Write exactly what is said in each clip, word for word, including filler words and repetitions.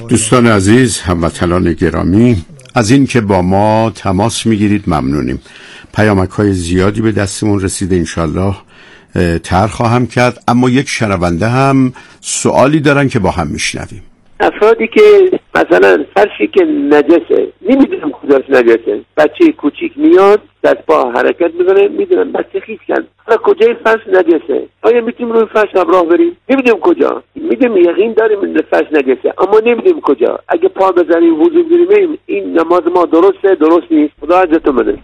دوستان عزیز، هموطنان گرامی، از این که با ما تماس میگیرید ممنونیم. پیامک های زیادی به دستمون رسیده، انشالله تر خواهم کرد، اما یک شنونده هم سوالی دارن که با هم میشنویم. افرادی که مثلا فرشی که نجسه، نمیدونم کجاش نجسه، بچه کوچیک میاد دست با حرکت میکنه، میدونم بچه خیس کرد، حالا کجای فرش نجسه؟ آیا میتونیم روی فرش هم راه بریم؟ نمیدونم کجا، میدونم یقین داریم این فرش نجسه اما نمیدونم کجا. اگه پا بزنیم وضو بریم این نماز ما درسته درست نیست؟ خدا عزتون بده.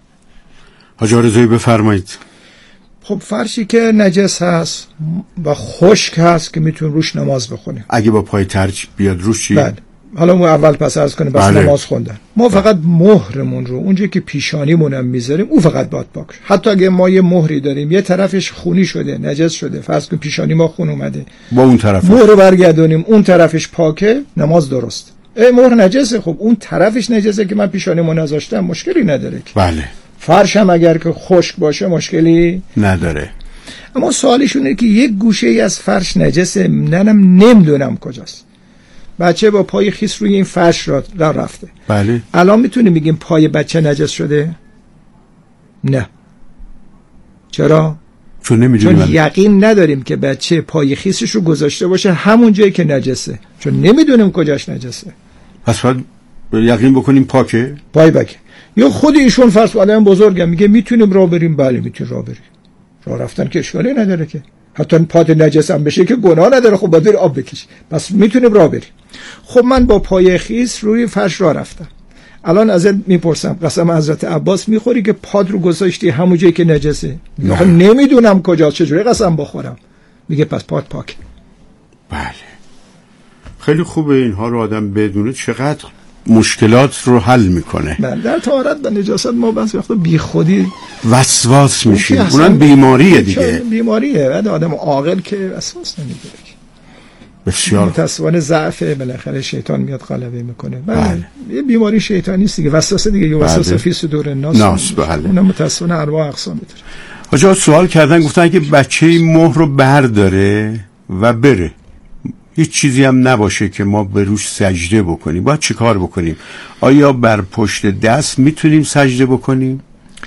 حاج آرزویی بفرمایید. خب فرشی که نجس هست و خشک هست که میتون روش نماز بخونیم. اگه با پای ترچ بیاد روش چی؟ بله. حالا ما اول پس عرض کنیم بس بله. نماز خوندن ما بله. فقط مهرمون رو اونجا که پیشانیمون هم میذاریم اون فقط باید پاک. حتی اگه ما یه مهری داریم یه طرفش خونی شده نجس شده، فرض کن پیشانی ما خون اومده، با اون طرف مهر رو برگردونیم اون طرفش پاکه، نماز درست. ای مهر نجسه، خب اون طرفش نجسه که من پیشانیمو نذاشتم، مشکلی نداره که. بله. فرش هم اگر که خشک باشه مشکلی نداره. اما سوالش اینه که یک گوشه ای از فرش نجسه، منم نمیدونم کجاست. بچه با پای خیس روی این فرش را رفته. بله. الان میتونیم بگیم پای بچه نجس شده؟ نه. چرا؟ چون نمیدونیم. چون یقین نداریم که بچه پای خیسش رو گذاشته باشه همون جایی که نجسه، چون نمیدونیم کجاش نجسه. پس باید یقین بکنیم پاکه؟ پای بکه. یا خود ایشون فرض آدم بزرگم میگه میتونیم راه بریم، بله میتونیم راه بریم. راه رفتن که اشکالی نداره که، حتی پات نجس هم بشه که گناه نداره، خب باید آب بکش، پس میتونیم راه بریم. خب من با پای خیس روی فرش راه رفتم، الان ازت میپرسم قسم حضرت عباس میخوری که پات رو گذاشتی همون جایی که نجسه؟ میگه نمیدونم کجا، چجوری قسم بخورم؟ میگه پس پات پاک. بله خیلی خوبه اینها رو آدم بدونه، چقدر مشکلات رو حل میکنه. بله در طهارت و نجاست ما بعضی وقتا بی خودی وسواس میشیم، اونم بیماریه دیگه، بیماریه. بعد آدم عاقل که وسواس نمیگیره. بسیار متأسفانه ضعف بالاخره شیطان میاد غلبه میکنه. بله یه بیماری شیطانی است دیگه، وسوسه دیگه، یه وسوسه فی صدور الناس. ناس بله. اونم متأسفانه انواع اقسام داره. آجا سوال کردن گفتن که بچه مهر رو برداره و بره، هیچ چیزی هم نباشه که ما به روش سجده بکنیم، باید چی کار بکنیم؟ آیا بر پشت دست میتونیم سجده بکنیم؟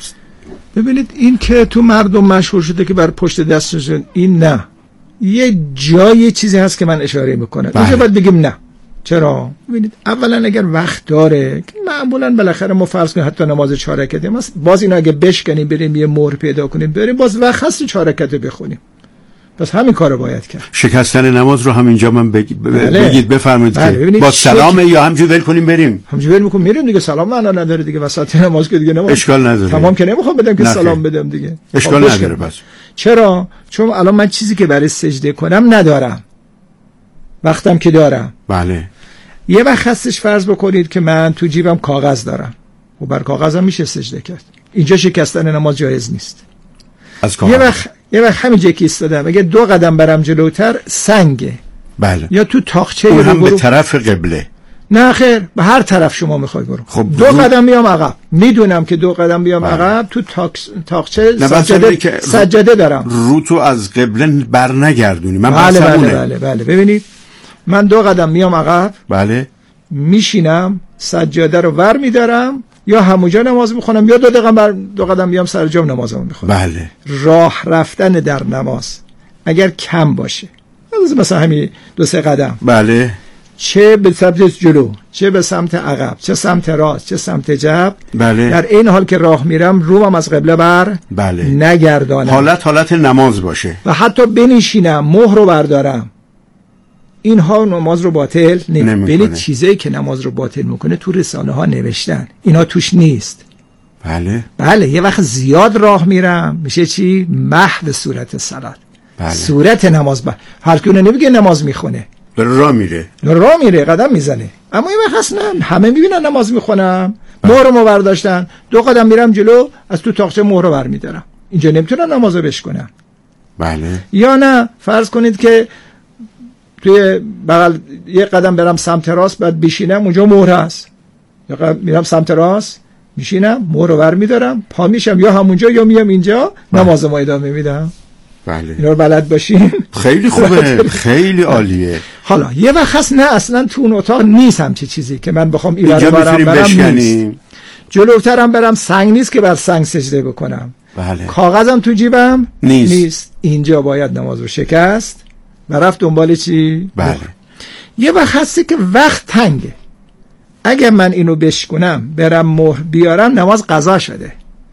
ببینید این که تو مردم مشهور شده که بر پشت دست شده، این نه، یه جای چیزی هست که من اشاره میکنم اینجا باید بگیم نه. چرا؟ ببینید اولا اگر وقت داره که معمولا بالاخره ما فرض کنیم حتی نماز چهار رکعته ما باز اینا اگه بشکنیم بریم یه مهر پیدا کنیم بریم باز وقت هست چهار رکعته بخونیم، پس همین کارو باید کرد. شکستن نماز رو همینجا من بگید بله. بگید بفرمایید بله. که با سلام شک... یا همینجوری ول کنیم بریم؟ همینجوری ول میکنیم میریم دیگه، سلام معنا نداره دیگه، وسط نماز که دیگه نماز اشکال نداره، تمام که نمیخوام بدم که سلام بدم دیگه، اشکال نداره. بس چرا؟ چون الان من چیزی که برای سجده کنم ندارم، وقتم که دارم. بله. یه وقت هستش فرض بکنید که من تو جیبم کاغذ دارم و بر کاغذم میشه سجده کرد، اینجا شکستن نماز جایز نیست. از یه وقت یه وقت همین جایی که ایستادم اگه دو قدم برم جلوتر سنگه. بله. یا تو تاقچه اون هم به طرف قبله. نه خیر، به هر طرف شما میخوای برو. خب دو رو... قدم میام عقب، میدونم که دو قدم بیام عقب تو تاکس... تاقچه سجده که... سجده دارم، رو تو از قبله بر نگردونی. من بله بله, بله بله ببینید من دو قدم میام عقب، بله میشینم سجاده رو ور میدارم یا همونجا نماز میخونم یا دو دقیقه بر دو قدم بیام سر جام نمازمو میخونم. بله. راه رفتن در نماز اگر کم باشه مثلا همین دو سه قدم، بله، چه به سمت جلو چه به سمت عقب چه سمت راست چه سمت چپ، بله، در این حال که راه میرم روم از قبله بر بله نگردانم، حالت حالت نماز باشه و حتی بنشینم مهر رو بردارم، اینها نماز رو باطل نمیکنه. ببینید چیزایی که نماز رو باطل میکنه تو رسانه ها نوشتن، اینا توش نیست. بله بله. یه وقت زیاد راه میرم میشه چی؟ محو صورت صلات. بله. صورت نماز با هر کی نمیگه نماز میخونه، داره راه میره راه میره قدم میزنه، اما یه وقت اصلا همه میبینن نماز میخونم، مهر رو برداشتن، دو قدم میرم جلو از تو تاقچه مهر رو برمیدارم، اینجا نمیتونم نمازو بشکنم. بله. یا نه فرض کنید که توی بغل یه قدم برم سمت راست بعد بشینم اونجا مهر هست، یا میرم سمت راست میشینم مهر رو برمیدارم پا میشم یا همونجا یا میام اینجا نمازمو ادامه میدم. بله. اینا رو بلد باشین خیلی خوبه، خیلی عالیه. حالا یه وقت هست نه اصلا تو اون اتاق نیست همچی چیزی که من بخوام این اینجا برم میتونیم برم بشکنیم. نیست. جلوترم برم سنگ نیست که بر سنگ سجده بکنم. بله. کاغذم تو جیبم نیست. نیست. اینجا باید نماز رو شکست و رفت دنبال چی؟ بله. یه وقت هستی که وقت تنگه. اگه من اینو بشکنم برم مهر بیارم نماز قضا شده.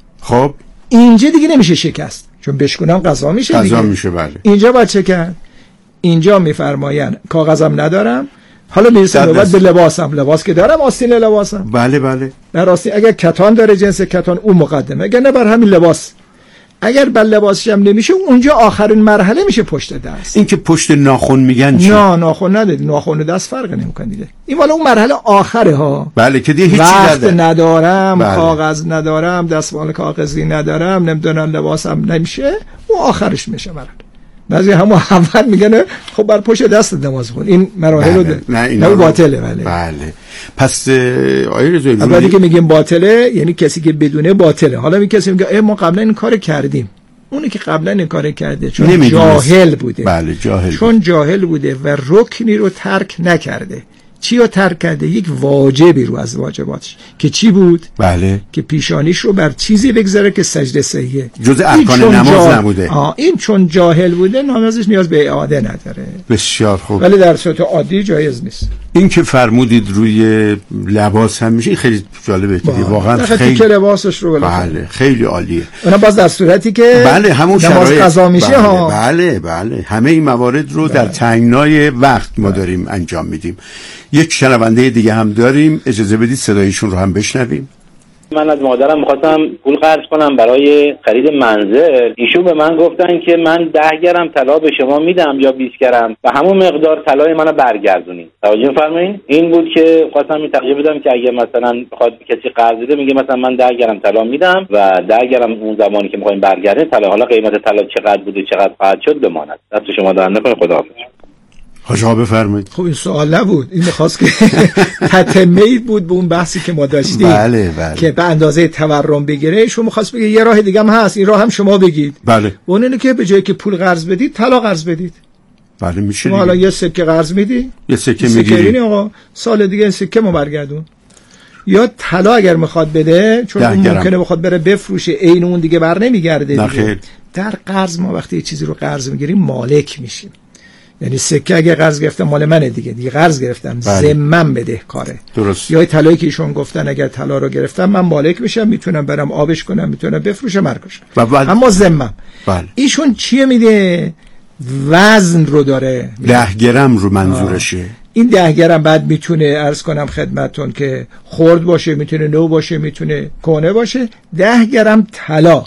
خب اینجا دیگه نمیشه شکست چون بشکنم قضا میشه قضا دیگه. میشه. بله. اینجا باید چه کرد؟ اینجا میفرماین کاغذم ندارم، حالا میرسه نوبت به لباسم. لباس که دارم، آستین لباسم. بله بله. در آستین اگر کتان داره، جنس کتان اون مقدمه، اگر نه بر همین لباس. اگر بر لباسش هم نمیشه اونجا آخرین مرحله میشه پشت دست. این که پشت ناخن میگن چی؟ نه ناخن نداری، ناخن و دست فرق نمیکنه دیگه. این والا اون مرحله آخره ها. بله که دیگه هیچی وقت نداره. ندارم، بله. کاغذ ندارم، دستمال کاغذی ندارم، نمیدونم لباسم نمیشه، اون آخرش میشه مرحله. بعضی همون اول میگن خب بر پشت دست نماز خون. این مراحل رو بله. نه نه باطله. بله. بله. پس آیه رضایی اولی که میگیم باطله یعنی کسی که بدونه باطله. حالا می کسی میگه ای ما قبلا این کار کردیم، اونی که قبلا این کار کرده چون نمیدونست. جاهل بوده. بله جاهل چون بود. جاهل بوده و رکنی رو ترک نکرده. چی رو ترک کرده؟ یک واجبی رو از واجباتش که چی بود؟ بله. که پیشانیش رو بر چیزی بگذاره که سجده صحیحه. جز ارکان نماز جا... نبوده. آه این چون جاهل بوده نمازش نیاز به اعاده نداره. بسیار خوب. ولی در صورت عادی جایز نیست. این که فرمودید روی لباس هم میشه، خیلی جالبه که واقعا خیلی که لباسش رو بله خیلی عالیه. اونا باز در صورتی که بله همون نماز قضا میشه. بله, ها بله بله همه این موارد رو بله. در تنگنای وقت ما بله. داریم انجام میدیم. یک شنونده دیگه هم داریم، اجازه بدید صدایشون رو هم بشنویم. من از مادرم می‌خواستم پول قرض کنم برای خرید منزل. ایشون به من گفتن که من ده گرم طلا به شما میدم یا بیست گرم و همون مقدار طلای منو برگردونید. توجه فرمایید. این بود که خواستم این توضیح بدم که اگه مثلا بخواد کسی قرض بده میگه مثلا من ده گرم طلا میدم و ده گرم اون زمانی که می‌خوایم برگردونید طلا، حالا قیمت طلا چقدر بوده چقدر خواهد شد بماند. دست شما در نکنه. خداحافظ. خوشا بفرمایید. خب این سوال نبود، این می‌خواست که تتمه‌ای بود به اون بحثی که ما داشتیم. بله بله. که به اندازه تورم بگیره. شما می‌خواست بگه یه راه دیگه هم هست، این راه هم شما بگید. بله. اون اینه که به جای که پول قرض بدید طلا قرض بدید. بله میشه. شما حالا یه سکه قرض میدی، یه سکه میگیری، آقا سال دیگه این سکه ما برگردون. یا طلا اگر میخواد بده چون اون ممکنه بخواد بره بفروشه عین اون دیگه بر نمیگرده دیگه. در قرض ما وقتی یه چیزی رو قرض میگیریم مالک میشیم. یعنی سکه اگه قرض گرفتم مال منه دیگه، دیگه قرض گرفتم ذمم بده کاره. درست. یا طلایی که ایشون گفتن اگر طلا رو گرفتم من مالک میشم، میتونم برم آبش کنم، میتونم بفروشم مرکش. اما ذمم. بله. ایشون چیه میده؟ وزن رو داره. ده گرم رو منظورشه. آه. این ده گرم بعد میتونه عرض کنم خدمتون که خرد باشه، میتونه نو باشه، میتونه کهنه باشه. ده گرم طلا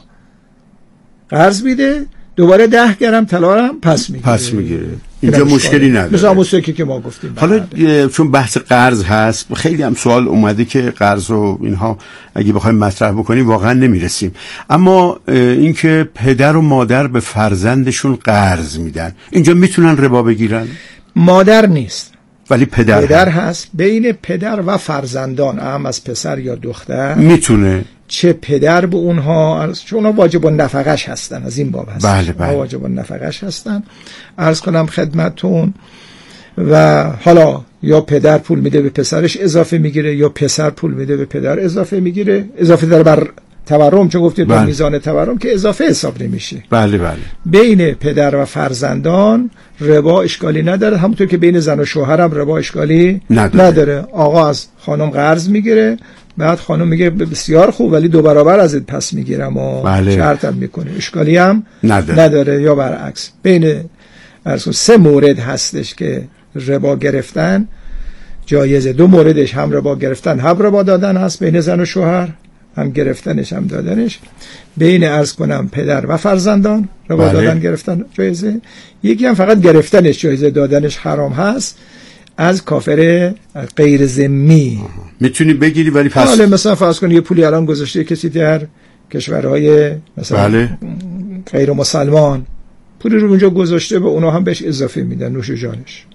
قرض میده، دوباره ده گرم طلا هم پس میگیره. پس میگیره. اینجا مشکلی نداره. مثلا موسیقی که ما گفتیم. حالا چون بحث قرض هست خیلی هم سوال اومده که قرض و اینها اگه بخوایم مطرح بکنیم واقعا نمیرسیم. اما اینکه پدر و مادر به فرزندشون قرض میدن، اینجا میتونن ربا بگیرن؟ مادر نیست ولی پدر, پدر هست. هست بین پدر و فرزندان، اهم از پسر یا دختر میتونه چه پدر به اونها، چون اونها واجب النفقش هستن، از این باب هستن. بله بله. واجب النفقش هستن. عرض کنم خدمتون و حالا یا پدر پول میده به پسرش اضافه میگیره یا پسر پول میده به پدر اضافه میگیره، اضافه در بر تورم، چون گفتید بله. با میزان تورم که اضافه حساب نمیشه. بله بله. بین پدر و فرزندان ربا اشکالی نداره، همونطور که بین زن و شوهر هم ربا اشکالی نداره. نداره. آقا از خانم قرض میگیره، بعد خانم میگه بسیار خوب ولی دو برابر از این پس میگیرم و بله. شرطم میکنه، اشکالی هم نداره, نداره. یا برعکس بین سه مورد هستش که ربا گرفتن جایزه. دو موردش هم ربا گرفتن هم ربا دادن هست بین زن و شوهر، هم گرفتنش هم دادنش. بین عرض کنم پدر و فرزندان ربا بله. دادن گرفتن جایزه. یکی هم فقط گرفتنش جایزه، دادنش حرام هست از کافر غیر ذمی. میتونی بگیری ولی پس حالا مثلا فرض کن یه پولی الان گذاشته کسی در کشورهای مثلا بله. غیر مسلمان پولی رو اونجا گذاشته، به اونا هم بهش اضافه میدن نوش جانش.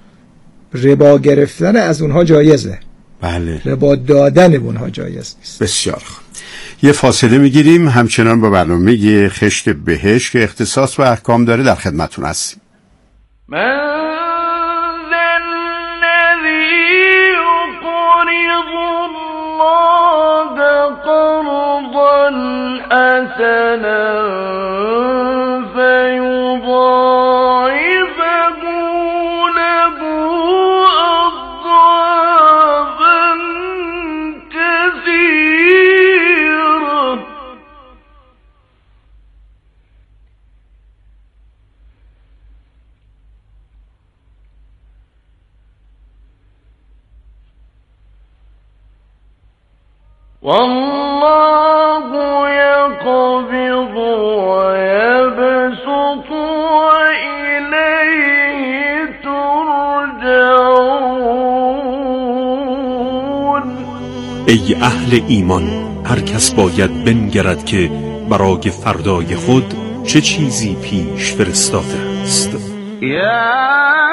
ربا گرفتن از اونها جایزه، بله. ربا دادن اونها جایز نیست. بسیار خوب. یه فاصله میگیریم، همچنان با برنامه خشت بهشت که اختصاص و احکام داره در خدمتتون هستیم. والله يقبض ويبسط وإليه ترجعون. ای اهل ایمان، هر کس باید بنگرد که برای فردای خود چه چیزی پیش فرستاده است. یا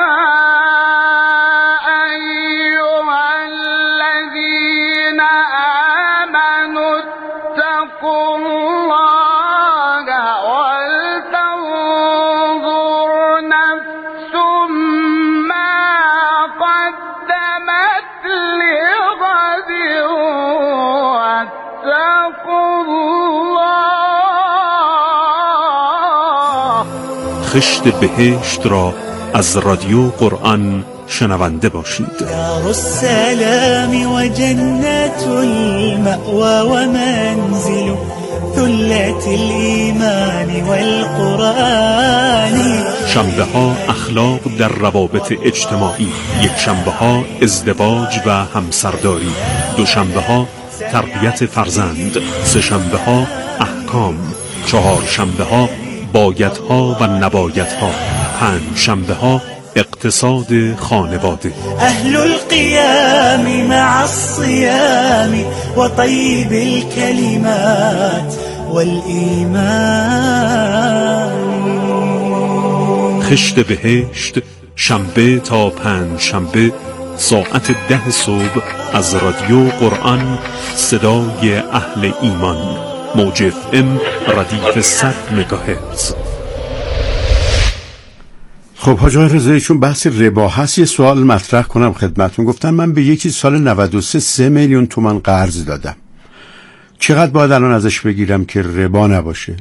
خشت بهشت را از رادیو قرآن شنونده باشید. دار السلام و جنت المأوى و منزل ثلة الایمان والقرآن. شنبه ها اخلاق در روابط اجتماعی، یک شنبه ها ازدواج و همسرداری، دو شنبه ها تربیت فرزند، سه شنبه ها احکام، چهار شنبه ها بایدها و نبایدها، پنج شنبه ها اقتصاد خانواده. اهل القیام مع الصیام و طیب الکلمات والایمان. خشت بهشت، شنبه تا پنج شنبه ساعت ده صبح از رادیو قرآن، صدای اهل ایمان، موج اف ام ردیف صد مگاهرتز. خب حاج آقای رضایی، چون بحث ربا هست یه سوال مطرح کنم خدمتون. گفتن من به یکی سال نود و سه سه میلیون تومان قرض دادم، چقدر باید الان ازش بگیرم که ربا نباشه؟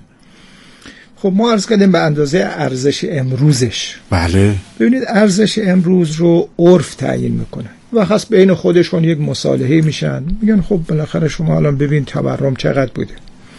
خب ما عرض کردیم به اندازه ارزش امروزش. بله. ببینید ارزش امروز رو عرف تعیین میکنه و خاص بین خودشون یک مصالحه میشن، میگن خب بالاخره شما الان ببین تورم چقدر بوده.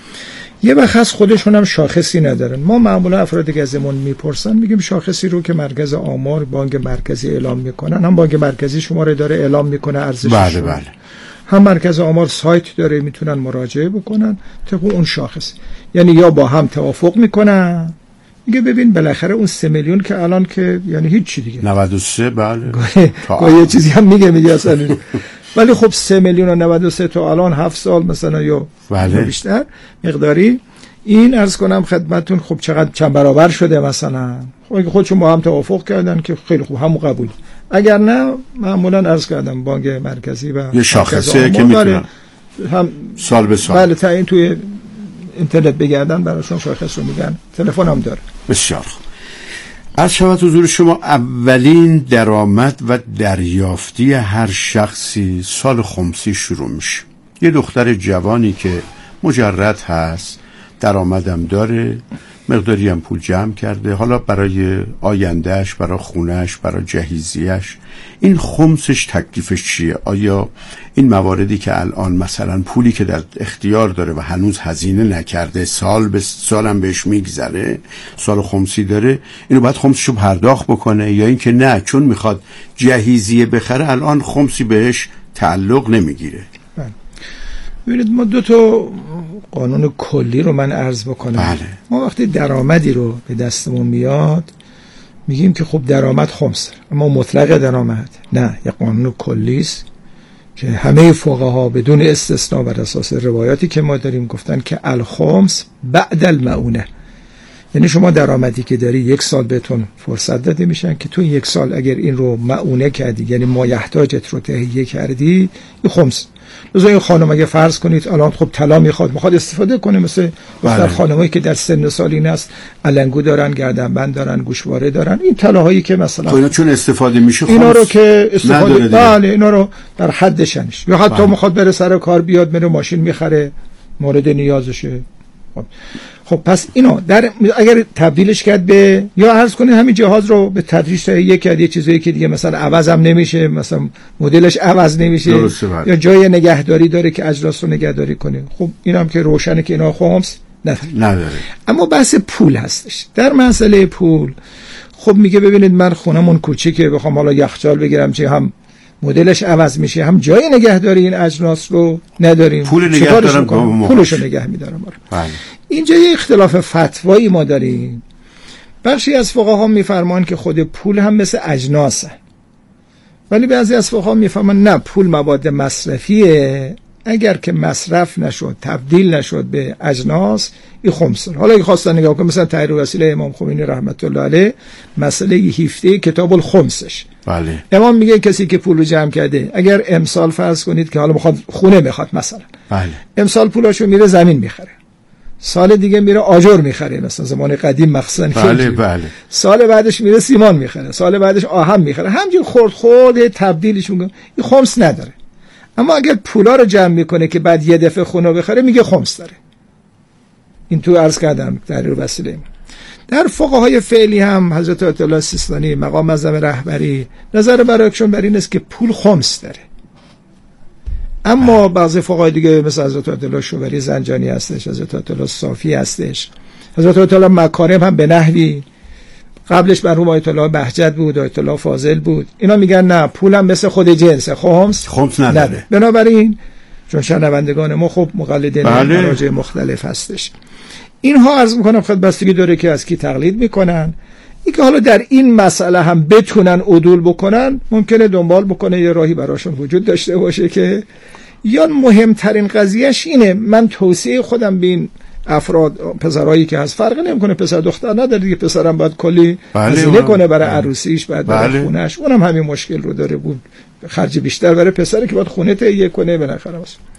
یه وقت هست خودشون هم شاخصی ندارن. ما معمولا افرادی که ازمون میپرسن میگیم شاخصی رو که مرکز آمار بانک مرکزی اعلام میکنن، هم بانک مرکزی شما رو داره اعلام میکنه ارزشش. بله بله. هم مرکز آمار سایت داره میتونن مراجعه بکنن طبق اون شاخص. یعنی یا با هم توافق میکنن، میگه ببین بالاخره اون سه میلیون که الان که یعنی هیچ چی دیگه نود و سه بله گاهی یه چیزی هم میگه میگه اصلا ولی خب سه میلیون و نود و سه تا الان هفت سال مثلا یا بله. بیشتر مقداری این عرض کنم خدمتون خب چقدر چند برابر شده مثلا. خب اگه خودشون با هم توافق کردن که خیلی خوب همون قبول، اگر نه معمولا عرض کردم بانک مرکزی و یه شاخصه که میتونن هم سال به سال بله تعیین توی اینترنت بگردن براشون شاخص رو میگن، تلفن هم داره. بسیار خوب. از شود حضور شما اولین درآمد و دریافتی هر شخصی سال خمسی شروع میشه. یه دختر جوانی که مجرد هست، درآمدم داره، مقداری هم پول جمع کرده، حالا برای آیندهش، برای خونهش، برای جهیزیش، این خمسش تکلیفش چیه؟ آیا این مواردی که الان مثلا پولی که در اختیار داره و هنوز هزینه نکرده، سال به سالم بهش میگذره، سال خمسی داره، اینو باید خمسشو پرداخت بکنه یا اینکه نه چون میخواد جهیزیه بخره الان خمسی بهش تعلق نمیگیره؟ ببینید ما دو تا قانون کلی رو من عرض بکنم. بله. ما وقتی درآمدی رو به دستمون میاد میگیم که خب درآمد خمس، اما مطلق درآمد نه، یه قانون کلی است که همه فقها بدون استثناء بر اساس روایاتی که ما داریم گفتن که الخمس بعد المعونه، یعنی شما درآمدی که داری یک سال بهتون فرصت داده میشن که تو یک سال اگر این رو معونه کردی، یعنی مایحتاجت رو تهیه کردی، این خمس. لذا این خانم اگه فرض کنید الان خب طلا میخواد میخواد استفاده کنه، مثل دختر خانمایی که در سن سالین است، علنگو دارن، گردنبند دارن، گوشواره دارن، این طلاهایی که مثلا اینا چون استفاده میشه خمس اینا رو که استفاده بله اینا رو در حدشنش، یا حتی میخواد بره سر کار بیاد میره ماشین میخره مورد نیازشه. خب پس اینو در اگر تبدیلش کرد به، یا عرض کنید همین جهاز رو به تدریج تهیه کرد، یه چیزایی که دیگه مثلا عوض هم نمیشه، مثلا مدلش عوض نمیشه، یا جای نگهداری داره که اجناس رو نگهداری کنه، خب اینم که روشنه که اینا خمس نداره. نداره. اما بحث پول هستش. در مسئله پول خب میگه ببینید من خونمون کوچیکه، بخوام حالا یخچال بگیرم چه هم مدلش عوض میشه، هم جای نگهداری این اجناس رو نداریم، پول نگه دارم، پولشو نگه میدارم. بله. اینجا یه اختلاف فتوایی ما داریم. بخشی از فقها میفرمان که خود پول هم مثل اجناسه، ولی بعضی از فقها میفرمان نه، پول مواد مصرفیه، اگر که مصرف نشد، تبدیل نشد به اجناس، این خمسه. حالا اگه خواستن نگاه کنم مثلا تحریر وسیله امام خمینی رحمت الله علیه، مسئله هفده کتاب الخمسش، بله. امام میگه کسی که پول رو جمع کرده، اگر امسال فرض کنید که حالا میخواد خونه میخواد مثلا، بله. امسال پولاشو میره زمین میخره، سال دیگه میره آجر میخره، مثلا زمان قدیم مخصوصا، بله بله. سال بعدش میره سیمان میخره، سال بعدش آهن میخره، همینجور خرد خرد تبدیلش میکنه، این خمس نداره. اما اگر پولا رو جمع میکنه که بعد یه دفعه خونه بخره، میگه خمس داره. این تو عرض کردم در وسیله. در فقهای فعلی هم حضرت آیت الله سیستانی مقام معظم رهبری نظر برایشون بر این است که پول خمس داره. اما بعضی فقهای دیگه مثل حضرت آیت الله شوبری زنجانی هستش، حضرت آیت الله صافی هستش، حضرت آیت الله مکارم هم به نحوی، قبلش مرحوم آیت الله بهجت بود، آیت الله فاضل بود، اینا میگن نه، پولم مثل خود جنسه، خمس خمس نداره. نداره. بنابراین چون شنوندگان ما خب مقلدین بله. مراجع مختلف هستش، اینها عرض میکنم خد بستگی داره که از کی تقلید میکنن. این که حالا در این مسئله هم بتونن عدول بکنن، ممکنه دنبال بکنه یه راهی براشون وجود داشته باشه که، یا مهمترین قضیهش اینه، من توصیه خودم به این افراد پسرایی که هست، فرق نمیکنه پسر دختر نداره دیگه، پسرم باید کلی هزینه کنه برای عروسیش، بعد برای بله. خونهش، اونم همین مشکل رو داره، بود خرج بیشتر برای پسری که باید خونه تهیه کنه بالاخره.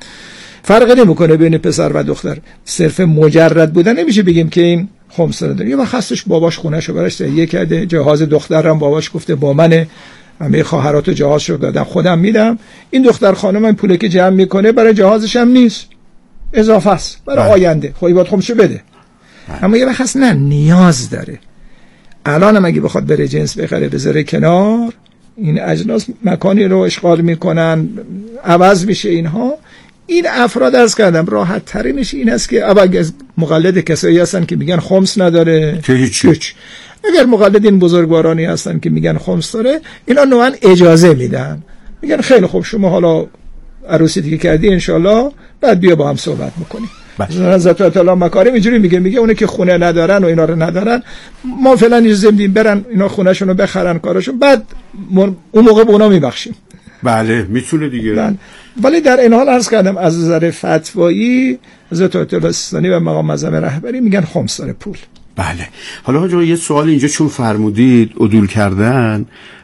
فرق نمیکنه بین پسر و دختر، صرف مجرد بودن نمیشه بگیم که این خمس داره. یا خاصش باباش خونهشو براش تهیه کرده، جهاز دخترم باباش گفته با منه، همه خواهرات جهازشو دادم خودم میدم، این دختر خانم این پولی که جمع میکنه برای جهازش هم نیست، اضافه است برای بله. آینده، خب باید خمسشو بده. بله. اما یه وقت نه، نیاز داره. الان هم اگه بخواد بره جنس بخره بذاره کنار، این اجناس مکانی رو اشغال میکنن، عوض میشه اینها. این افراد عرض کردم راحت ترینش این است که اول مقلد کسایی هستن که میگن خمس نداره که هیچ. هیچ. اگر مقلدین بزرگوارانی هستن که میگن خمس داره، اینا نوعا اجازه میدن، میگن خیلی خوب شما حالا عروسی دیگه کردی انشالله، بعد بیا با هم صحبت میکنیم. حضرت آیت الله مکارم اینجوری میگه، میگه اونه که خونه ندارن و اینا رو ندارن، ما فعلا اجازه میدیم برن اینا خونهشون رو بخرن کارشون، بعد اون موقع به اونا میبخشیم. بله میتونه دیگه. بله. ولی در این حال عرض کردم از نظر فتوایی حضرت آیت الله سیستانی و مقام معظم رهبری میگن خمس داره پول. بله. حالا حاجا یه سوال اینجا چون فرمودید عدول کردن،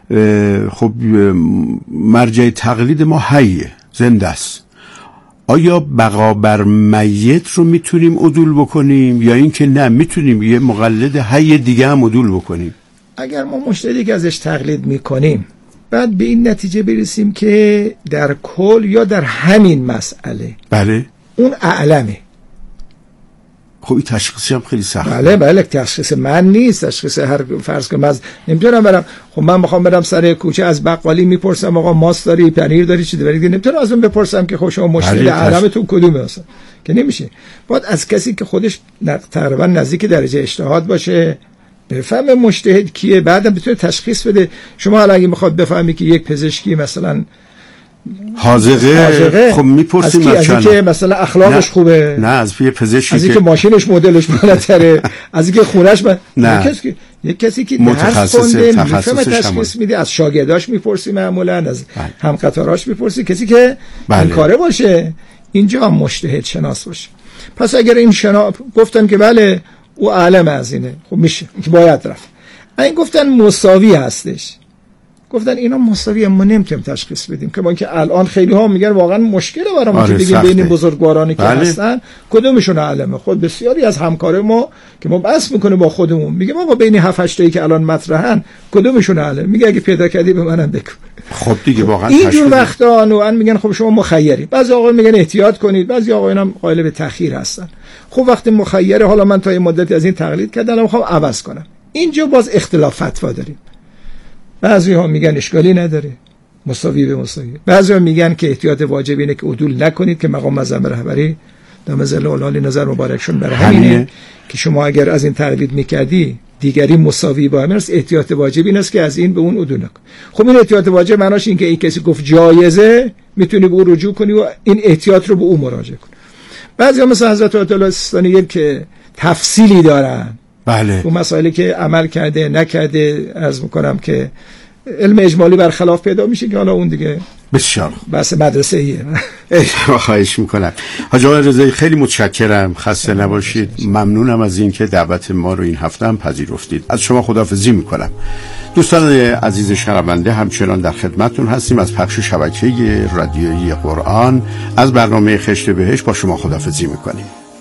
خب مرجع تقلید ما حیه، زنده است. آیا بقا بر میت رو میتونیم عدول بکنیم یا اینکه نه میتونیم یه مقلد حی دیگه هم عدول بکنیم؟ اگر ما مجتهدی که ازش تقلید میکنیم، بعد به این نتیجه برسیم که در کل یا در همین مسئله بله اون اعلمه، خب این تشخیصی هم خیلی سخته. بله بله تشخیص من نیست، تشخیص هر فرض کنم از نمیتونم برم، خب من میخوام برم سر کوچه از بقالی میپرسم آقا ماست داری، پنیر داری، چی داری، نمیتونم از اون بپرسم که خب شما مشکل اعلمتون کدومه اصلا، که نمیشه. باید از کسی که خودش تقریبا نزدیک درجه اجتهاد باشه بفهم مجتهد کیه، بعدم بتونه تشخیص بده. شما حالا اگه میخواد بفهمی که یک پزشکی مثلا حاضقه، خب میپرسیم از کی که مثلا اخلاقش نه. خوبه، نه از یه پزشکی از اینکه ماشینش مدلش بالاتره، از اینکه خونش من نه کسی که یک کسی که درس خونده میفهمه تشخیص میده، از شاگرداش میپرسی، معمولا از بله. هم قطاراش میپرسی، کسی که بله. این کاره باشه، اینجا هم مجتهد شناس باشه. پس اگر این شنا گفتن که بله او اعلم از اینه، خب میشه که باید رفت. این گفتن مساوی هستش، گفتن اینا مساویه، ما نمیتونیم تشخیص بدیم، که ما که الان خیلی ها میگن واقعا مشکله برامون آره که بگیم بین بزرگوارانی که بله. هستن کدومشون علمه. خود بسیاری از همکار ما که ما بحث میکنه با خودمون میگه ما با بین هفت هشت تایی که الان مطرحن کدومشون علمه، میگه اگه پیدا کردی به منم بگو. خب دیگه واقعا اینجور وقتا نوعا میگن خب شما مخیری، بعضی آقا میگن احتیاط کنید، بعضی آقایون هم قائل به تأخیر هستن. خب وقتی مخیره، حالا من تا این مدتی از این تقلید کردم، میخوام عوض کنم، اینجا باز اختلاف فتوا داریم. بعضی ها میگن اشکالی نداره، مساوی به مساوی. بعضی ها میگن که احتیاط واجب اینه که عدول نکنید، که مقام معظم رهبری دم ظل الالی نظر مبارکشون برای همینه که شما اگر از این تقلید میکردی دیگری مساوی با همین است، احتیاط واجب این است که از این به اون عدول نکن. خب این احتیاط واجب معناش این که این کسی گفت جایزه، میتونی به او رجوع کنی و این احتیاط رو به او مراجعه کنی. بعضی ها مثل حضرت آیت الله سیستانی که تفصیلی دارن، بله، اون مسائلی که عمل کرده نکرده، عرض میکنم که علم اجمالی برخلاف پیدا میشه که حالا اون دیگه بسیار بحث مدرسه ایه. خواهش میکنم. حاج آقای رضایی خیلی متشکرم، خسته نباشید. ممنونم از این که دعوت ما رو این هفته هم پذیرفتید. از شما خداحافظی میکنم. دوستان عزیز شنونده، همچنان در خدمتتون هستیم از پخش شبکه رادیویی قرآن از برنامه خشت بهشت. با شما خداحافظی میکنیم.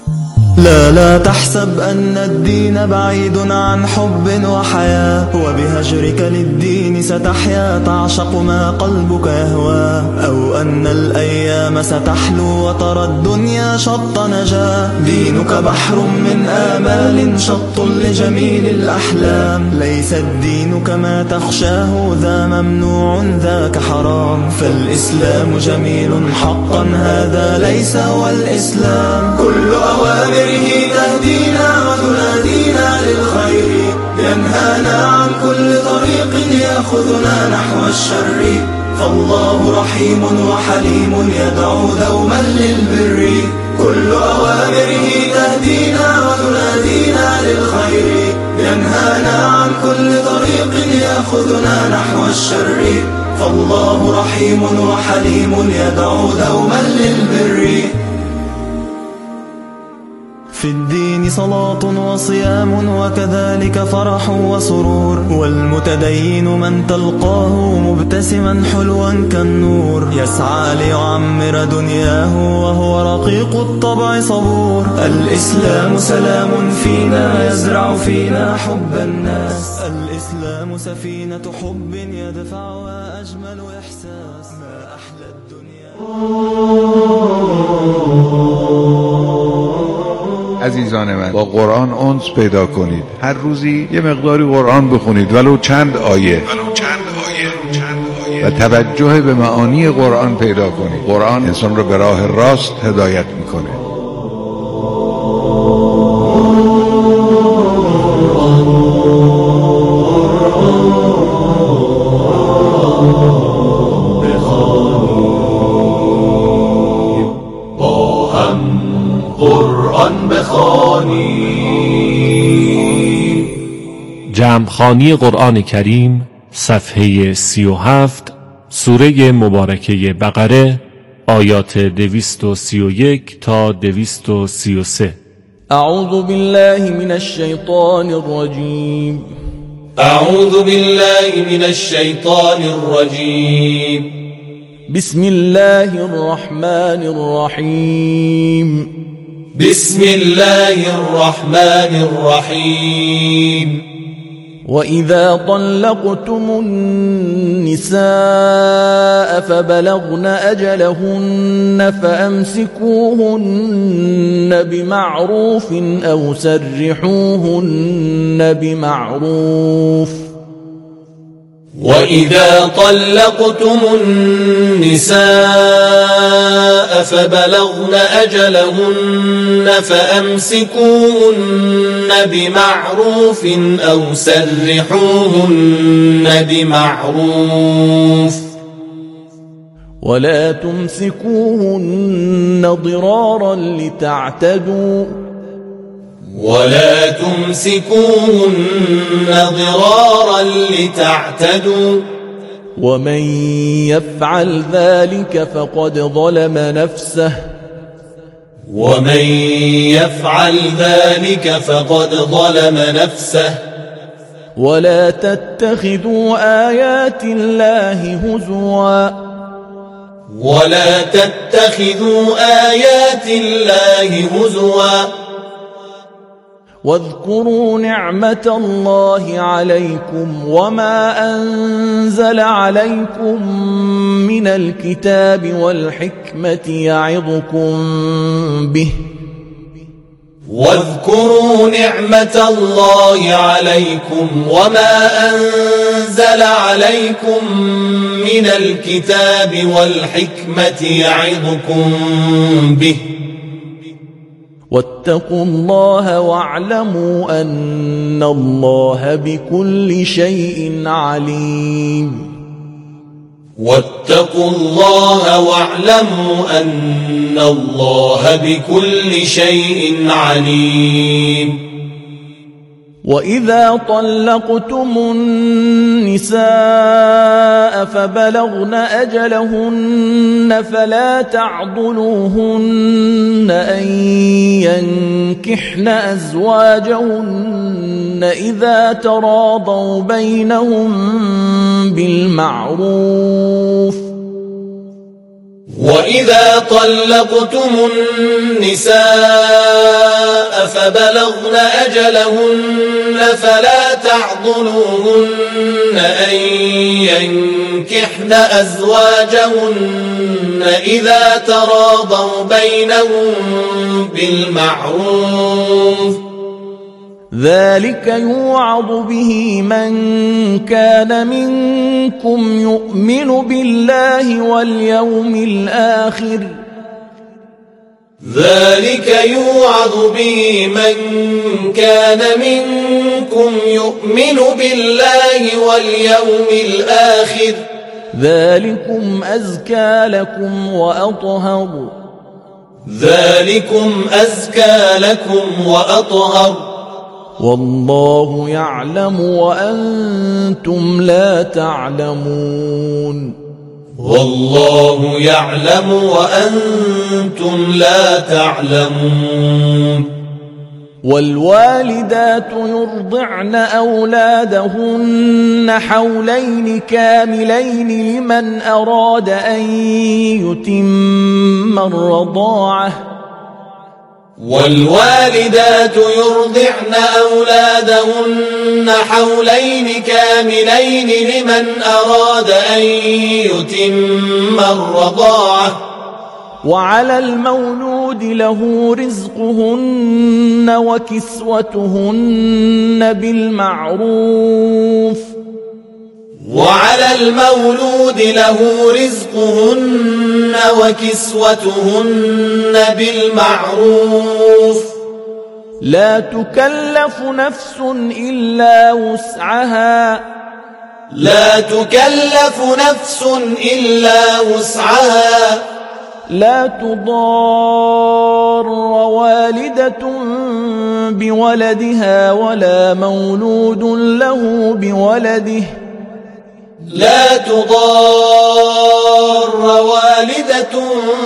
لا لا تحسب أن الدين بعيد عن حب وحياة، وبهجرك للدين ستحيا تعشق ما قلبك يهوى، أو أن الأيام ستحلو وترى الدنيا شط نجاة. دينك بحر من آمال شط لجميل الأحلام، ليس الدين كما تخشاه ذا ممنوع ذاك حرام، فالإسلام جميل حقا هذا ليس هو الإسلام. كل أوامر تهدينا وتنادينا للخير، ينهانا عن كل طريق يأخذنا نحو الشر، فالله رحيم وحليم يدعو دوما للبر. كل أوامره تهدينا وتنادينا للخير، ينهانا عن كل طريق يأخذنا نحو الشر، فالله رحيم وحليم يدعو دوما للبر. في الدين صلاة وصيام وكذلك فرح وسرور، والمتدين من تلقاه مبتسما حلوا كالنور، يسعى ليعمر دنياه وهو رقيق الطبع صبور. الإسلام سلام فينا يزرع فينا حب الناس، الإسلام سفينة حب يدفعها أجمل إحساس، ما أحلى الدنيا. عزیزان من، با قرآن انس پیدا کنید. هر روزی یه مقداری قرآن بخونید، ولو چند آیه، و توجه به معانی قرآن پیدا کنید. قرآن انسان رو به راه راست هدایت میکنه. جمعخوانی قرآن کریم صفحه سی و هفت، سوره مبارکه بقره، آیات دویست و سی و یک تا دویست و سی و سه. اعوذ بالله من الشیطان الرجیم. اعوذ بالله من الشیطان الرجیم. بسم الله الرحمن الرحیم. بسم الله الرحمن الرحیم. وَإِذَا طَلَّقْتُمُ النِّسَاءَ فَبَلَغْنَ أَجَلَهُنَّ فَأَمْسِكُوهُنَّ بِمَعْرُوفٍ أَوْ سَرِّحُوهُنَّ بِمَعْرُوفٍ. وَإِذَا طَلَّقْتُمُ النِّسَاءَ فَبَلَغْنَ أَجَلَهُنَّ فَأَمْسِكُوهُنَّ بِمَعْرُوفٍ أَوْ سَرِّحُوهُنَّ بِمَعْرُوفٍ. وَلَا تُمْسِكُوهُنَّ ضِرَارًا لِتَعْتَدُوا ولا تمسكوهن ضرارا لتعتدوا، ومن يفعل ذلك فقد ظلم نفسه، ومن يفعل ذلك فقد ظلم نفسه ولا تتخذوا آيات الله هزوا ولا تتخذوا آيات الله هزوا واذكروا نعمة الله عليكم وما أنزل عليكم من الكتاب والحكمة يعظكم به واذكروا نعمة الله عليكم وما أنزل عليكم من الكتاب والحكمة يعظكم به واتقوا الله واعلموا أن الله بكل شيء عليم واتقوا الله واعلموا أن الله بكل شيء عليم وإذا طلقتم النساء فبلغن أجلهن فلا تعضلوهن أن ينكحن أزواجهن إذا تراضوا بينهم بالمعروف وإذا طلقتم النساء فبلغن أجلهن فلا تعضلوهن أن ينكحن أزواجهن إذا تراضوا بينهم بالمعروف ذلك يوعظ به من كان منكم يؤمن بالله واليوم الآخر ذلك يوعظ به من كان منكم يؤمن بالله واليوم الآخر ذلكم أزكى لكم وأطهر ذلكم أزكى لكم وأطهر والله يعلم وأنتم لا تعلمون والله يعلم وأنتم لا تعلمون والوالدات يرضعن أولادهن حولين كاملين لمن أراد أن يتم الرضاعة والوالدات يرضعن أولادهن حولين كاملين لمن أراد أن يتم الرضاعة وعلى المولود له رزقهن وكسوتهن بالمعروف وعلى المولود له رزقهن وكسوتهن بالمعروف لا تكلف نفس إلا وسعها لا تكلف نفس إلا وسعها لا تضار والدة بولدها ولا مولود له بولده لا تضار والدة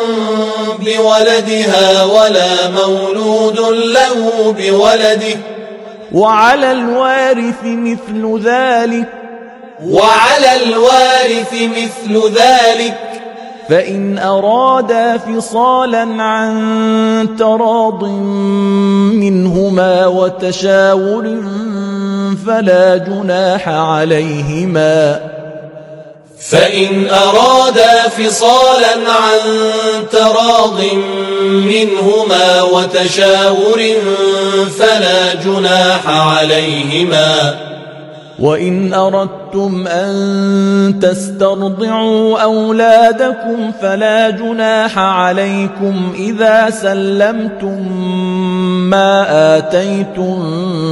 بولدها ولا مولود له بولده وعلى الوارث مثل ذلك وعلى الوارث مثل ذلك فإن أرادا فصالا عن تراض منهما وتشاور فلا جناح عليهما فإن أرادا فصالا عن تراض منهما وتشاور فلا جناح عليهما وإن أردتم أن تسترضعوا أولادكم فلا جناح عليكم إذا سلمتم ما آتيتم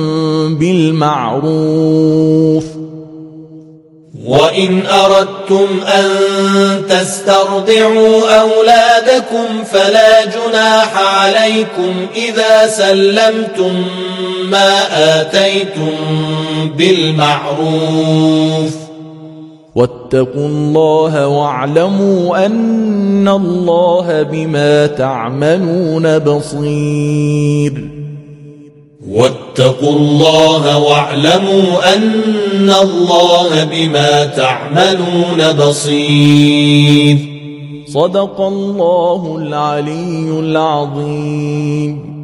بالمعروف وإن أردتم أن تسترضعوا أولادكم فلا جناح عليكم إذا سلمتم ما آتيتم بالمعروف واتقوا الله واعلموا أن الله بما تعملون بصير واتقوا الله واعلموا أن الله بما تعملون بصير. صدق الله العلي العظيم.